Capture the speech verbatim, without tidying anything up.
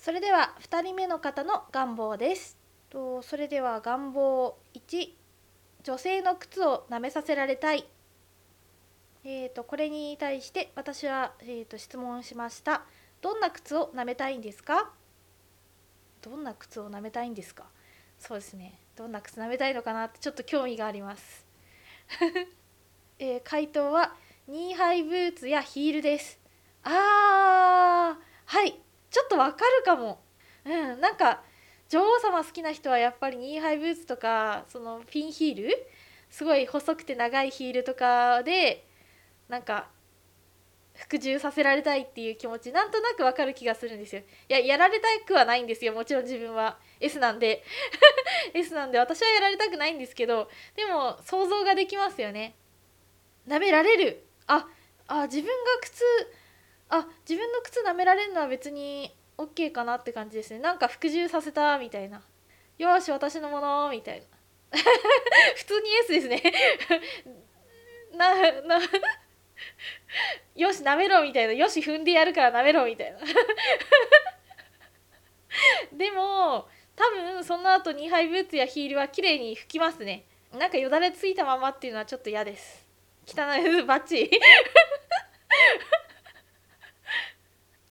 それではふたりめの方の願望です。とそれでは願望いち、女性の靴を舐めさせられたい。えーとこれに対して私は、えーと質問しました。どんな靴を舐めたいんですか？どんな靴を舐めたいんですか？そうですね。どんな靴舐めたいのかなってちょっと興味があります。えー回答はニーハイブーツやヒールです。あー、はい、ちょっとわかるかも。うん、なんか女王様好きな人はやっぱりニーハイブーツとかそのピンヒール、すごい細くて長いヒールとかでなんか服従させられたいっていう気持ちなんとなくわかる気がするんですよ。いや、やられたくはないんですよ。もちろん自分は S なんでS なんで私はやられたくないんですけど、でも想像ができますよね。舐められる。ああ、自分が靴あ自分の靴舐められるのは別に OK かなって感じですね。なんか服従させたみたいな、よーし私のものみたいな普通に S ですねななよし舐めろみたいな、よし踏んでやるから舐めろみたいなでも多分その後にハイブーツやヒールは綺麗に拭きますね。なんかよだれついたままっていうのはちょっと嫌です。汚いバッチリ